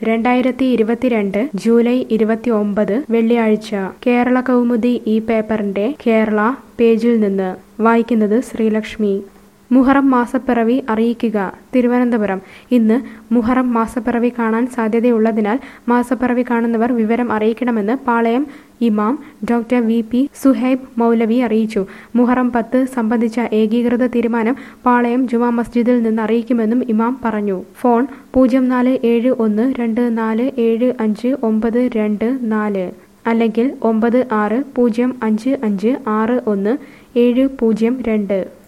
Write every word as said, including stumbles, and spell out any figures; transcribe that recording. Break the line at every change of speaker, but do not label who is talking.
രണ്ടായിരത്തി ഇരുപത്തിരണ്ട് ജൂലൈ ഇരുപത്തിയൊമ്പത് വെള്ളിയാഴ്ച കേരള കൗമുദി ഈ പേപ്പറിന്റെ കേരള പേജിൽ നിന്ന് വായിക്കുന്നത് ശ്രീലക്ഷ്മി. മുഹറം മാസപ്പിറവി അറിയിക്കുക. തിരുവനന്തപുരം. ഇന്ന് മുഹറം മാസപ്പിറവി കാണാൻ സാധ്യതയുള്ളതിനാൽ മാസപ്പിറവി കാണുന്നവർ വിവരം അറിയിക്കണമെന്ന് പാളയം ഇമാം ഡോക്ടർ വി പി സുഹൈബ് മൗലവി അറിയിച്ചു. മുഹറം പത്ത് സംബന്ധിച്ച ഏകീകൃത തീരുമാനം പാളയം ജുമാ മസ്ജിദിൽ നിന്ന് അറിയിക്കുമെന്നും ഇമാം പറഞ്ഞു. ഫോൺ പൂജ്യം നാല് ഏഴ് ഒന്ന് രണ്ട് നാല് ഏഴ് അഞ്ച് ഒമ്പത് രണ്ട് നാല് അല്ലെങ്കിൽ ഒമ്പത് ആറ് പൂജ്യം അഞ്ച് അഞ്ച് ആറ് ഒന്ന് ഏഴ് പൂജ്യം രണ്ട്.